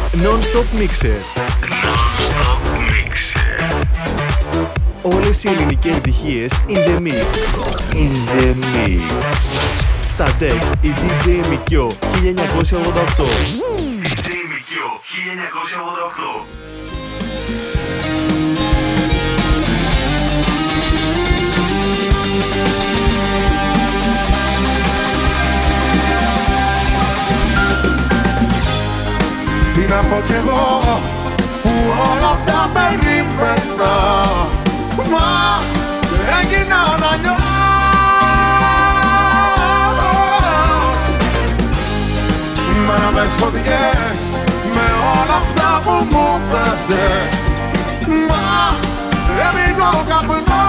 Non-stop mixer. Όλες οι ελληνικές επιτυχίες in the mix. In the mix. Στα Dex, η DJ Mikio 1988. DJ Mikio 1988. Τι να πω κι εγώ που όλα τα περίμενα, μα έγιναν αλλιώς. Μέρα με σφοδιές, με όλα αυτά που μου πέσες, μα έμεινε ο καπνός.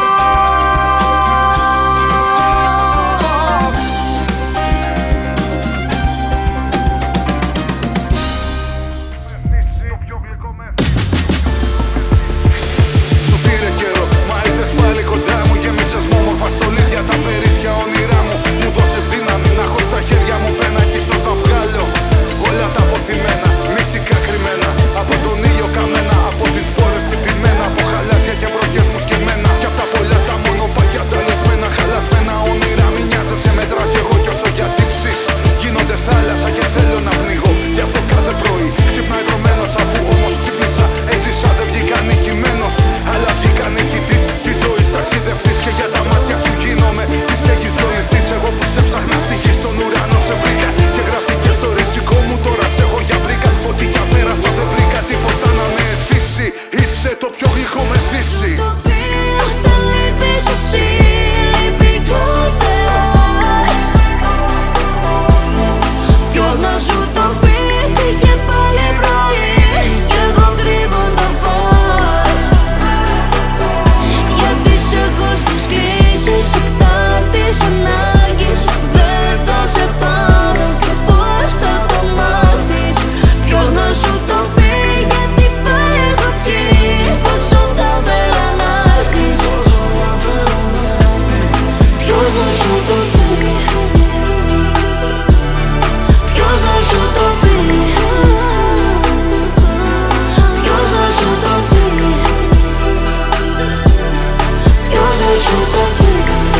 Πάλι κοντά μου γέμισες μου όμορφα στολίδια, τα περίσσια όνειρά μου. Μου δώσες δύναμη να έχω στα χέρια μου πένακι, ίσως να βγάλω όλα τα αποθυμένα, μυστικά κρυμμένα από τον ήλιο καμένα, από τις πόλες τυπημένα, από χαλάσια και βροχές μου σκεμμένα, κι απ' τα πολλά τα μονοπάτια ζαλισμένα, χαλασμένα όνειρα. Μη νοιάζεσαι μέτρα κι εγώ κι όσο για τύψεις γίνονται θάλασσα και θέλω να πνιγώ. Γι' αυτό κάθε πρωί ξυπνάει δρομένος, αφού όμως ξύπνησα έζησα, δεν βγήκα νικημένος, αλλά βγήκα νικητής της ζωής, ταξιδευτής. Και για τα μάτια σου γίνομαι της στέγης δρομιστής. Εγώ που σε ψάχνα στη γη, στον ουρανό σε βρήκα και γράφτηκε στο ρησικό μου. Τώρα σε έχω για βρήκα, ό,τι για πέρασα δεν βρήκα τίποτα να με εθίσει. Είσαι το πιο γλυκό μεθύσι. Όταν λείπεις εσύ, λείπει κι ο Θεός. Ποιος να σου το πει, είχε πάλι πρωί κι εγώ κρύβω το φως. Γιατί σε έχω στις κλίσεις εκτάκτης ανάγκης, δεν θα σε πάρω και πώς θα το μάθεις. Ποιος να σου το πει, γιατί πάλι έχω πιει, πόσο θα θέλα να έρθεις. Ποιος να σου το πει, ποιος να σου το πει, ποιος να σου το πει, ποιος να σου το πει,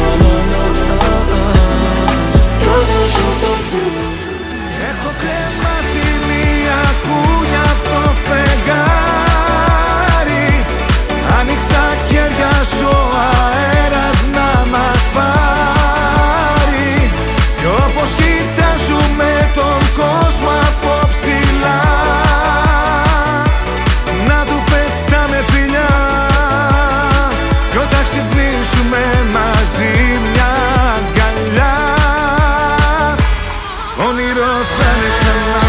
ποιος να σου το πει. Έχω κρεμάσει μια κούνια απ' το φεγγάρι. Άνοιξε τα χέρια σου ο αέρας να μας πάρει. Κι όπως κοιτάζουμε τον κόσμο από ψηλά, να του πετάμε φιλιά. Κι όταν ξυπνήσουμε μαζί μια αγκαλιά, όνειρο θα είναι ξανά.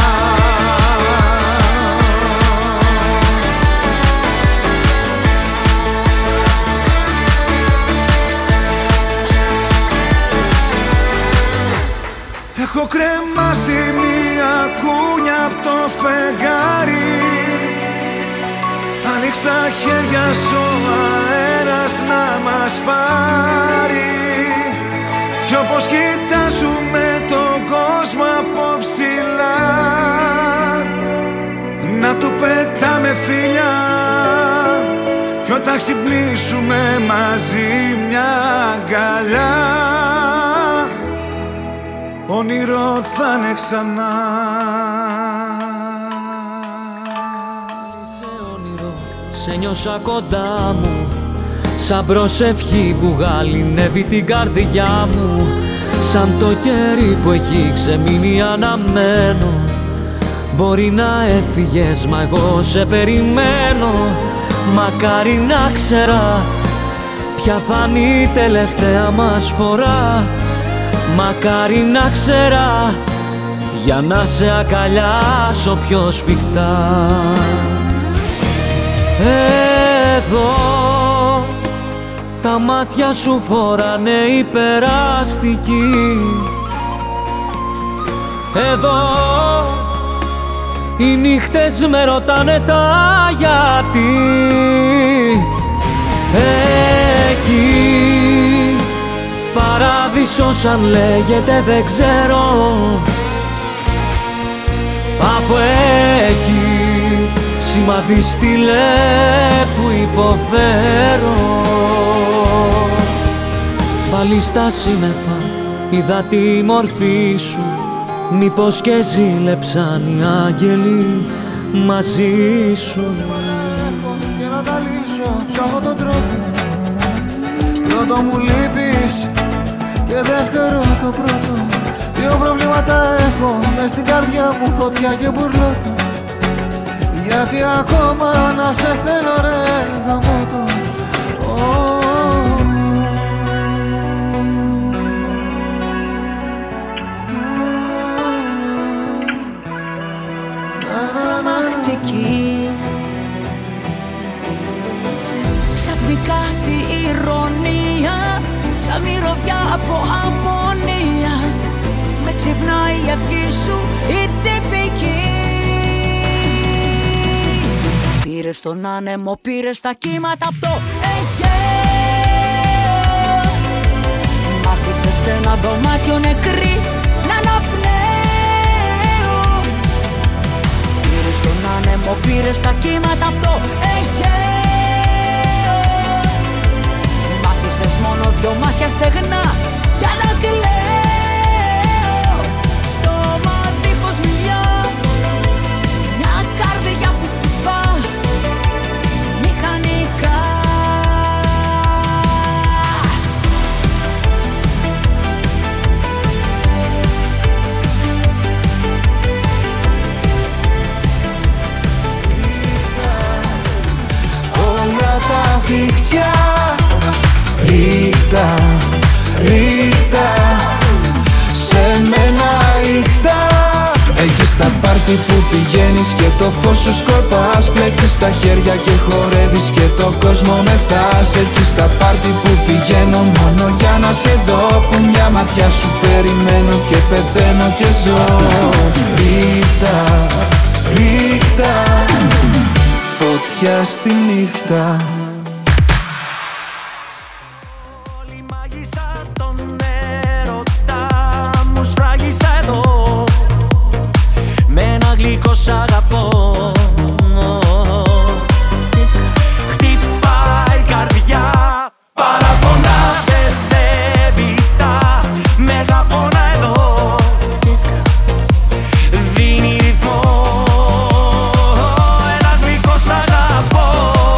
Έχω κρεμάσει μια κούνια απ' το φεγγάρι. Ανοίξ τα χέρια σου ο αέρας να μας πάρει. Κι όπως κοιτάζουμε τον κόσμο από ψηλά, να του πετάμε φιλιά. Κι όταν ξυπνήσουμε μαζί μια αγκαλιά, όνειρο θα είναι ξανά. Σε όνειρο σε νιώσα κοντά μου, σαν προσευχή που γαληνεύει την καρδιά μου. Σαν το κέρι που έχει ξεμείνει αναμένο. Μπορεί να έφυγες μα εγώ σε περιμένω. Μακάρι να ξέρα ποια θα είναι η τελευταία μας φορά. Μακάρι να ξέρα για να σε αγκαλιάσω πιο σφιχτά. Εδώ τα μάτια σου φοράνε υπεραστική. Εδώ οι νύχτες με ρωτάνε τα γιατί. Εκεί παράδεισος αν λέγεται δεν ξέρω. Από θα δεις τι λέει που υποφέρω. Πάλι στα σύννεφα είδα τη μορφή σου, μήπως και ζήλεψαν οι άγγελοι μαζί σου. Και να τα λύσω, ψάχνω τον τρόπο. Πρώτο μου λείπεις και δεύτερο το πρώτο. Δύο προβλήματα έχω μες στην καρδιά μου, φωτιά και μπουρλότο. Γιατί ακόμα να σε θέλω ρε γαμώτο. Τρομακτική, ξαφνικά τη ηρωνία, σαν μυρωδιά από αμμονία, με ξυπνάει η ευχή σου η τυπική. Πήρες τον άνεμο, πήρες τα κύματα απ' το Αιγαίο. Μ' άφησες σε ένα δωμάτιο νεκρή να αναπνέω. Πήρες τον άνεμο, πήρες τα κύματα απ' το Αιγαίο. Μ' άφησες μόνο δυο μάτια στεγνά για να κλαίω. Στόμα δίχως μιλιά, μια καρδιά που χτυπά μηχανικά. Όλα τα δίχτυα ρίχτα, ρίχτα, σε μένα ρίχτα. Εκεί στα πάρτι που πηγαίνεις και το φως σου σκορπάς, πλέκεις τα χέρια και χορεύεις και το κόσμο μεθάς. Εκεί στα πάρτι που πηγαίνω μόνο για να σε δω, που μια ματιά σου περιμένω και πεθαίνω και ζω. Ρίχτα, ρίχτα, φωτιά στη νύχτα. Όλη μάγισσα τον έρωτα μου σφράγισα εδώ, με ένα γλυκό σ' αγαπώ. Χτυπάει η καρδιά, παραπονά, παιδεύει τα μεγαφώνα εδώ. Δίνει ρυθμό, ένα γλυκό σ' αγαπώ.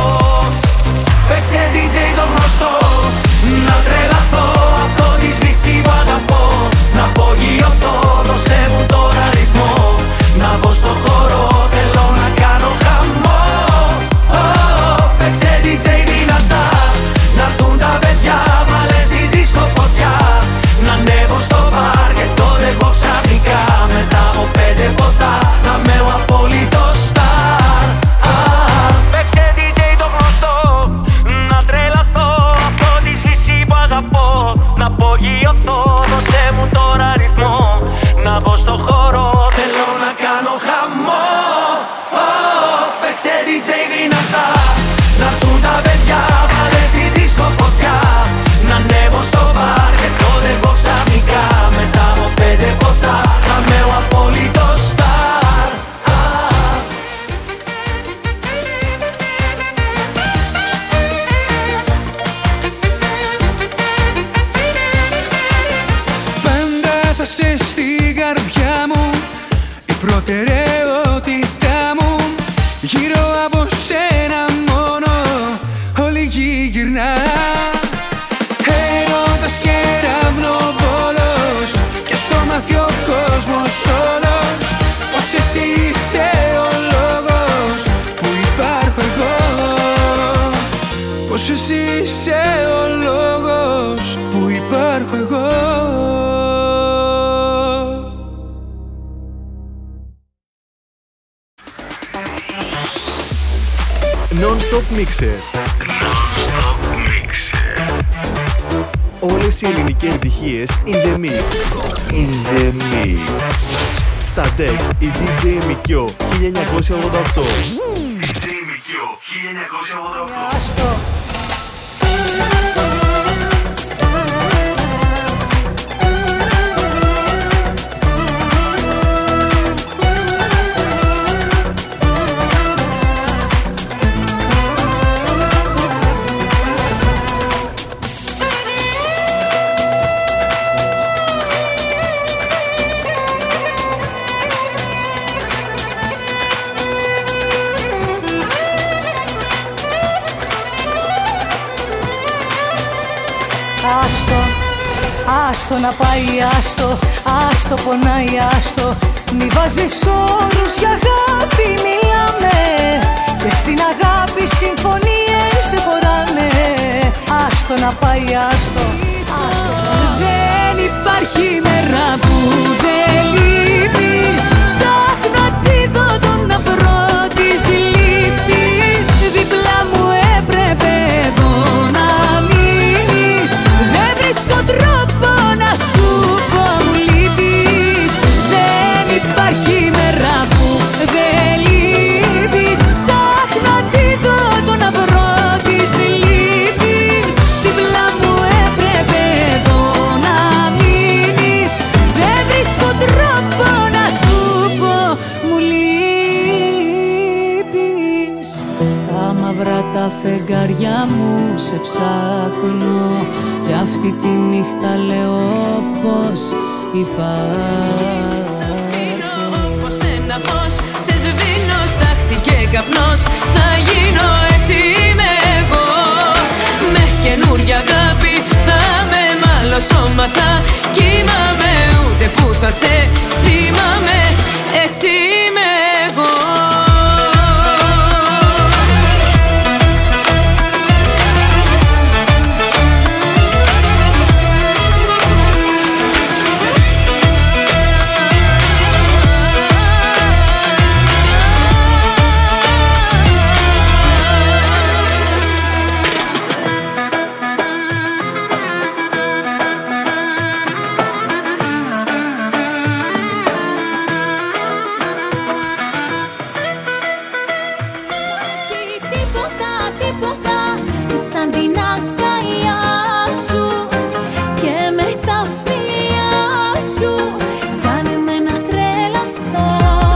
Παίξε DJ το γνωστό, να τρελαθώ, αυτό τη σβήσει που αγαπώ. Να απογειωθώ, δώσε μου τώρα ρυθμό, να μπω στο χώρο, θέλω να κάνω χαμό. Παίξε DJ δυνατά, να έρθουν τα παιδιά, βάλε στη δίσκο φωτιά. Να ανέβω στο μπαρ και τότε εγώ ξαφνικά, μετά από 5 ποτά, θα με ο απόλυτος στάρ. Παίξε DJ το γνωστό, να τρελαθώ, αυτό τη σβήσει που αγαπώ. Να απογειωθώ, δώσε μου τώρα ρυθμό, να μπω στο χώρο, θέλω να κάνω χαμό. Παίξε DJ δυνατά, να έρθουν τα παιδιά, βάλε στη δίσκο φωτιά. Να ανέβω στο μπαρ και τότε εγώ ξαφνικά, μετά από 5 ποτά, θα με ο απόλυτος στάρ. Πάντα θα σε στην καρδιά μου, η προτεραιότητά μου. Γύρω από σένα μόνο όλη γη γυρνά. Έρωτας κεραυνοβόλος και στο μάθει ο κόσμος όλος, πως εσύ είσαι ο λόγος που υπάρχω εγώ. Πως εσύ είσαι ο λόγος που υπάρχω εγώ. Non-stop mixer. Όλες οι ελληνικές στοιχείες in the mix. In the mix. Στα Dex η DJ Mikio 1988. DJ Mikio 1988. Άστο να πάει, άστο πονάει, άστο. Μη βάζεις όρους για αγάπη, μιλάμε. Και στην αγάπη συμφωνίες δεν χωράνε. Άστο να πάει, άστο. Δεν υπάρχει μέρα που δεν λείπεις. Ψάχνω αντίδοτο να βρω της λύπης. Δίπλα μου έπρεπε εδώ να μείνεις. Δεν βρίσκω τρόπο να σου πω μου λείπεις. Δεν υπάρχει μέρα που δεν λείπεις. Ψάχνω αντίδοτο να βρω της λύπης. Δίπλα μου έπρεπε εδώ να μείνεις. Δεν βρίσκω τρόπο να σου πω μου λείπεις. Στα μαύρα τα φεγγαριά μου σε ψάχνω. Κι αυτή τη νύχτα λέω πως υπάρχω. Σ' αφήνω όπως ένα φως. Σε σβήνω στάχτη και καπνός. Θα γίνω έτσι είμαι εγώ. Με καινούρια αγάπη θα με μάλλον σώμα. Θα κοιμάμαι ούτε που θα σε θυμάμαι. Έτσι είμαι εγώ. Σαν την αγκαλιά σου και με τα φιλιά σου κάνε με να τρελαθώ.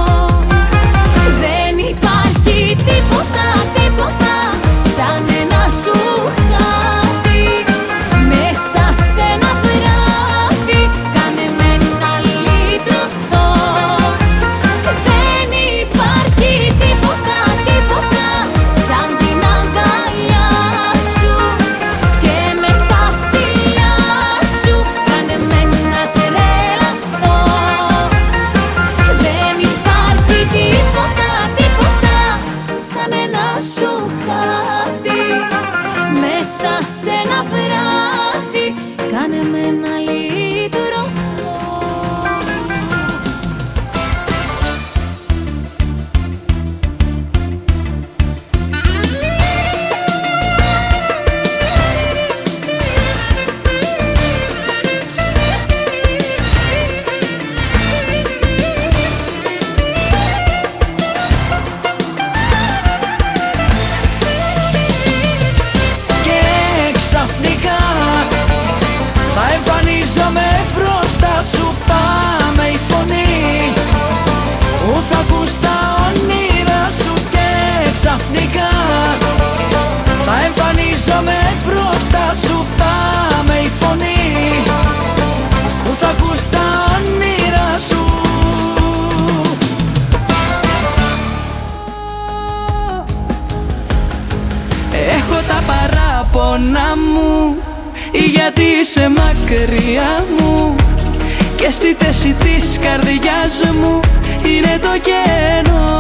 Δεν υπάρχει τίποτα, τίποτα σαν ένα σου χάδι. Μέσα σε ένα βράδυ κάνε με να λυτρωθώ. Δεν υπάρχει τίποτα, τίποτα σαν την αγκαλιά σου και με τα φιλιά σου κάνε με να τρελαθώ. Δεν υπάρχει τίποτα, τίποτα σαν ένα σου χάδι. Μέσα σε ένα βράδυ κάνε με να λυτρωθώ. Και ξαφνικά θα εμφανίζομαι μπροστά σου. Θα με η φωνή που θα ακούς τα όνειρα σου. Και ξαφνικά θα εμφανίζομαι μπροστά σου. Θα με η φωνή που θα ακούς τα όνειρα σου. Έχω τα παράπονα μου γιατί είσαι μακριά μου. Και στη θέση της καρδιάς μου είναι το κενό.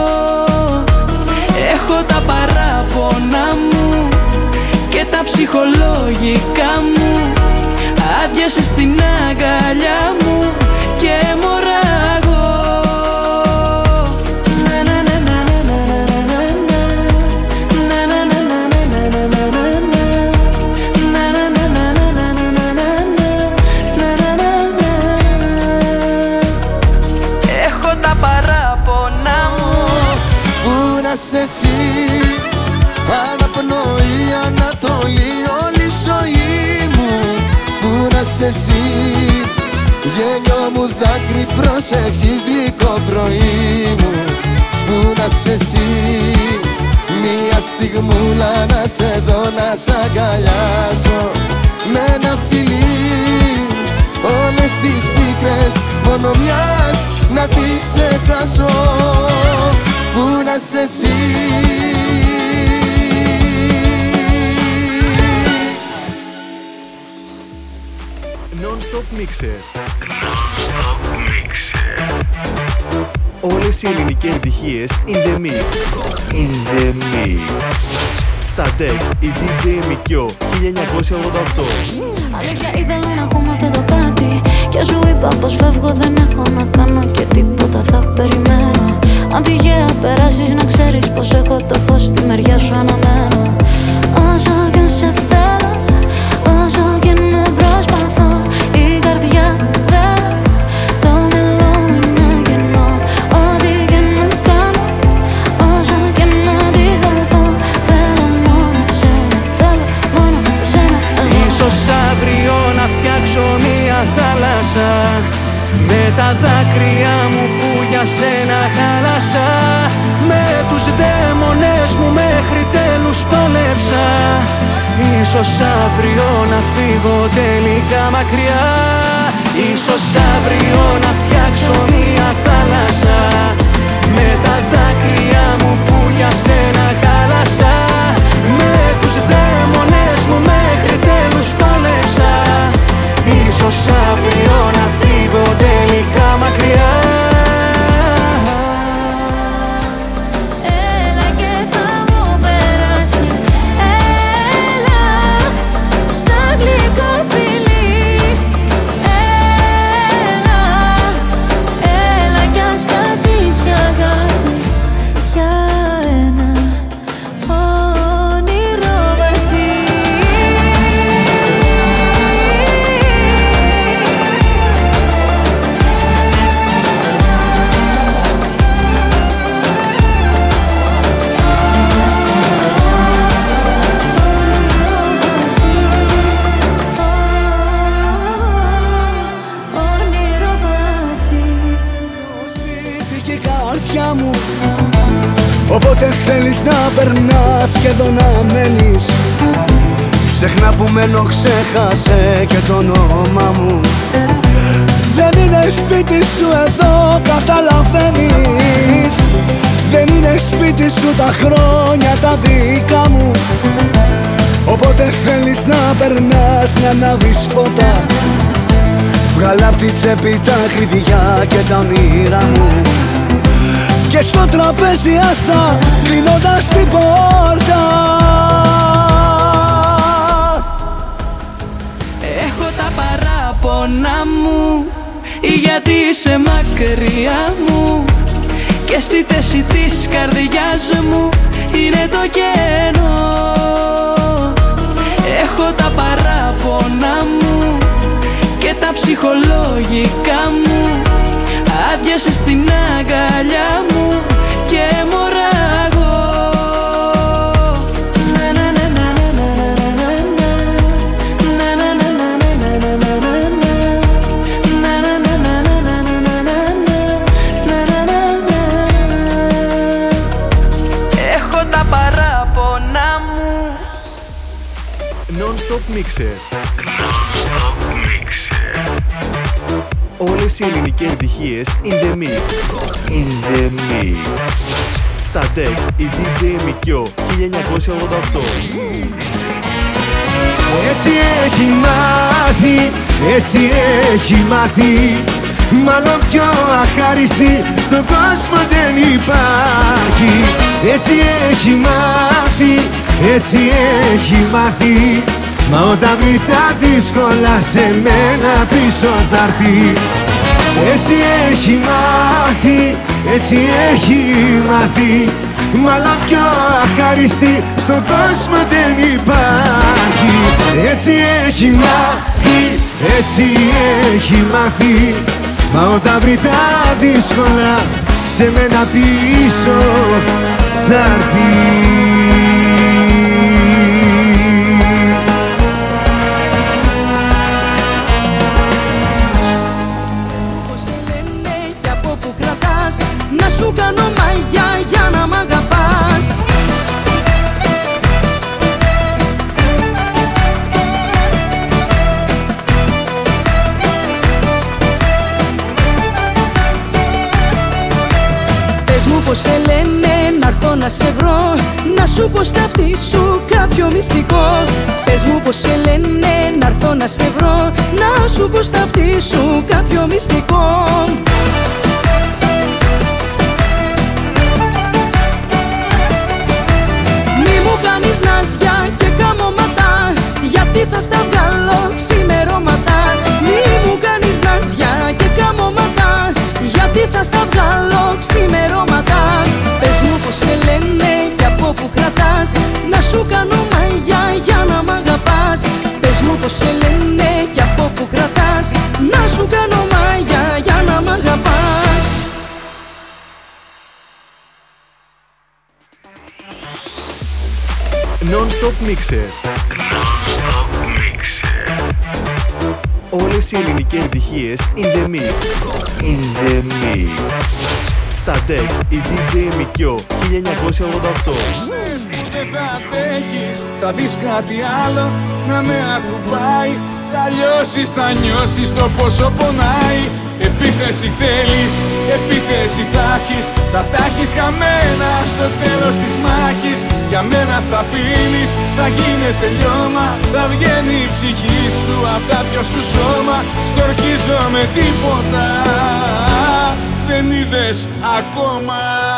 Έχω τα παράπονα μου και τα ψυχολογικά μου. Άδειασες στην αγκαλιά μου και μωράγω. Έχω τα παράπονα μου. Πού να σε εσύ, αναπνοή, ανατολή, όλη η ζωή μου. Πού να σε εσύ, γέλιο μου, δάκρυ, προσευχή, γλυκό πρωί μου. Πού να σε εσύ, μια στιγμούλα να σε δω, να σ' αγκαλιάσω. Με ένα φιλί όλες τις πίκρες μόνο μιας να τις ξεχάσω. Πού να σε εσύ. Non-stop mixer. Όλες οι ελληνικές στοιχείες in the mix. In the mix. Στα Dex η DJ Μικιό 1988. Αλήθεια ήθελα να ακούμε αυτό το κάτι και σου είπα πως φεύγω, δεν έχω να κάνω και τίποτα θα περιμένω. Αν τυχαία περάσεις να ξέρεις πως έχω το φως στη μεριά σου αναμένω. Όσο και σε θέλω, όσο και να προσπαθώ, η καρδιά δεν, το μυαλό μου είναι κενό. Ό,τι και να κάνω, όσο και να αντισταθώ, θέλω μόνο εσένα, θέλω μόνο εσένα. Ίσως αύριο να φτιάξω μια θάλασσα με τα δάκρυα μου που για σένα χάλασα. Με τους δαίμονες μου μέχρι τέλους πάλεψα. Ίσως αύριο να φύγω τελικά μακριά. Ίσως αύριο να φτιάξω μια θάλασσα με τα δάκρυα μου που για σένα χάλασα. Με τους δαίμονες μου μέχρι τέλους πάλεψα. Ίσως αύριο να φύγω τελικά μακριά. Έλα και θα μου περάσει, έλα σαν γλυκό φιλί. Έλα, έλα κι ας κρατήσει αγάπη για ένα όνειρο βαθύ. Όνειρο βαθύ. Σπίτι και η καρδιά μου, οπότε θέλεις να περνάς και εδώ να μένεις. Ξεχνά που μένω, ξέχασε και το όνομα μου. Δεν είναι σπίτι σου εδώ, καταλαβαίνεις. Δεν είναι σπίτι σου τα χρόνια τα δικά μου. Οπότε θέλεις να περνάς, να ανάβεις φώτα. Βγάλα απ' τη τσέπη τα κλειδιά και τα όνειρά μου. Και στο τραπέζι άστα, κλείνοντας την πόρτα. Έχω τα παράπονα μου, γιατί είσαι μακριά μου. Και στη θέση της καρδιάς μου είναι το κενό. Έχω τα παράπονα μου και τα ψυχολογικά μου. Άδειασες στην αγκαλιά μου και μωράγω. Έχω τα παράπονα μου. Non-stop mixer. Όλες οι ελληνικές στοιχείες in the mix. In the mix. Στα Dex η DJ Μικιό 1988. Έτσι έχει μάθει, έτσι έχει μάθει. Μάλλον πιο αχάριστη στον κόσμο δεν υπάρχει. Έτσι έχει μάθει, έτσι έχει μάθει. Μα όταν βρει τα δύσκολα σε μένα πίσω θα έρθει. Έτσι έχει μάθει, έτσι έχει μάθει. Μάλλον πιο αχάριστη στον κόσμο δεν υπάρχει. Έτσι έχει μάθει, έτσι έχει μάθει. Μα όταν βρει τα δύσκολα σε μένα πίσω θα έρθει. Να σου κάνω μαγιά για να μ' αγαπάς. Πες μου πως σε λένε, να να'ρθω να σε βρω, να σου πω στα αυτή σου κάποιο μυστικό. Πες μου πως σε λένε, να'ρθω να σε βρω, να σου πω στα αυτή σου κάποιο μυστικό. Μη μου κάνεις ναζιά και καμώματα, γιατί θα στα βγάλω ξημερώματα. Μη μου κάνεις ναζιά και καμώματα, γιατί θα στα βγάλω ξημερώματα. Πες μου πως σε λένε και από που κρατάς, να σου κάνω μαγιά για να μ' αγαπάς. Πες μου πως σε λένε και από που κρατάς, να σου κάνω μαγιά για να μ' αγαπάς. Non-stop mixer. Όλες οι ελληνικές στοιχείες in the mix. In the mix. Στα Dex η DJ Μικιό 1988. Δεν θα αντέχεις, θα δεις κάτι άλλο να με ακουμπάει. Θα λιώσεις, θα νιώσεις το πόσο πονάει. Επίθεση θέλεις, επίθεση θα έχεις. Θα τα έχεις χαμένα στο τέλος της μάχης. Για μένα θα πίνεις, θα γίνεσαι λιώμα. Θα βγαίνει η ψυχή σου απ' τα δυο σου σώμα. Στορκίζω με τίποτα, δεν είδες ακόμα.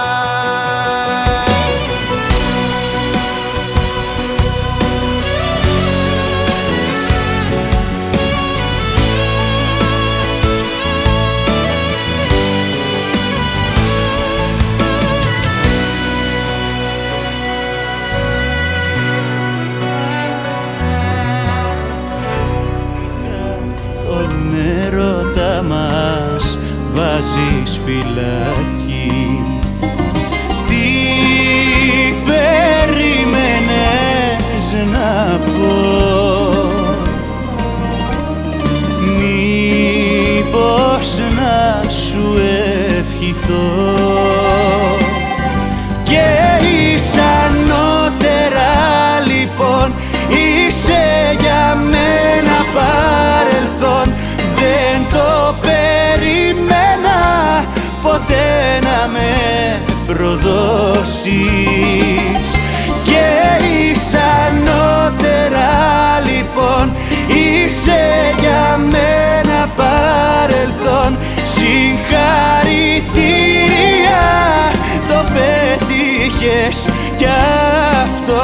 Μας βάζεις φυλακή. Τι περίμενες να πω? Μήπως να σου ευχηθώ και είσαι ανώτερα λοιπόν, είσαι για μένα παρελθόν. Δεν το περίμενα ποτέ να με προδώσεις και είσαι ανώτερα λοιπόν, είσαι για μένα παρελθόν. Συγχαρητήρια, το πέτυχες κι αυτό.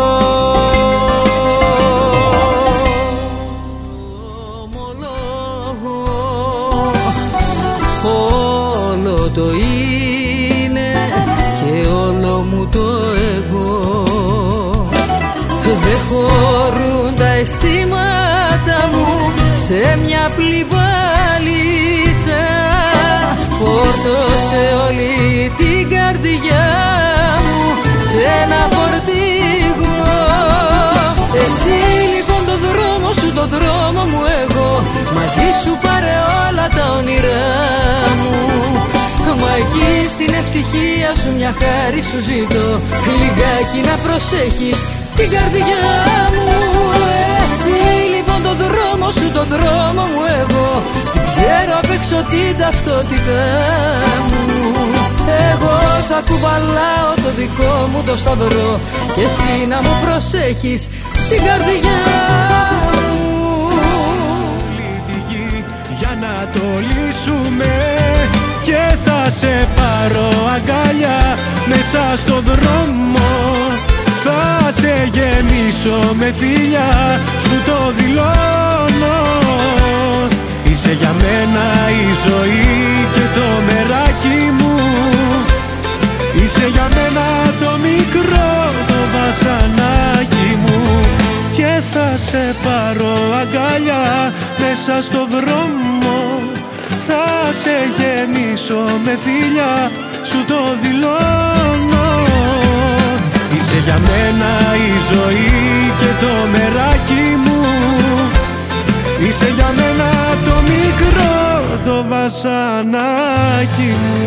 Το είναι και όλο μου το εγώ. Δεν χωρούν τα αισθήματα μου σε μια πληβαλίτσα. Φόρτωσε όλη την καρδιά μου σε ένα φορτηγό. Εσύ λοιπόν το δρόμο σου, το δρόμο μου εγώ. Μαζί σου πάρε όλα τα όνειρά μου. Μα εκεί στην ευτυχία σου μια χάρη σου ζητώ, λιγάκι να προσέχεις την καρδιά μου. Εσύ λοιπόν το δρόμο σου, το δρόμο μου εγώ. Ξέρω απ' έξω την ταυτότητά μου. Εγώ θα κουβαλάω το δικό μου το σταυρό και εσύ να μου προσέχεις την καρδιά μου. Για να το λύσουμε και θα σε πάρω αγκαλιά μέσα στο δρόμο. Θα σε γεμίσω με φιλιά, σου το δηλώνω. Είσαι για μένα η ζωή και το μεράκι μου. Είσαι για μένα το μικρό, το βασανάκι μου. Και θα σε πάρω αγκαλιά μέσα στο δρόμο. Θα σε γεννήσω με φιλιά, σου το δηλώνω. Είσαι για μένα η ζωή και το μεράκι μου. Είσαι για μένα το μικρό, το βασανάκι μου.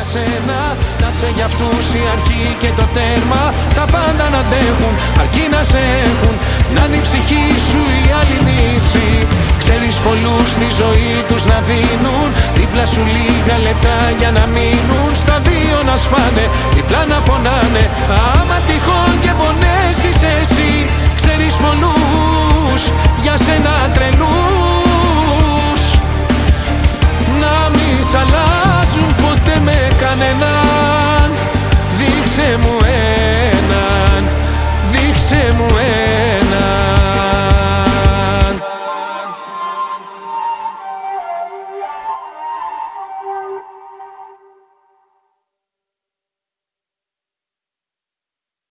για σένα, να σε για αυτούς η αρχή και το τέρμα. Τα πάντα να αντέχουν, αρκεί να σε έχουν, να είναι η ψυχή σου η άλλη νύση. Ξέρεις πολλούς στη ζωή τους να δίνουν, δίπλα σου λίγα λεπτά για να μείνουν. Στα δύο να σπάνε, διπλά να πονάνε. Άμα τυχόν και πονέσεις εσύ, ξέρεις πολλούς για σένα τρελούς, να μη σ' αλλάζουν ποτέ με κανέναν. Δείξε μου έναν, δείξε μου έναν.